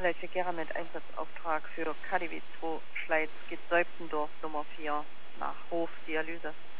vielleicht ein Einsatzauftrag für KDW 2 Schleiz geht Seuptendorf Nummer 4 nach Hof Dialyse.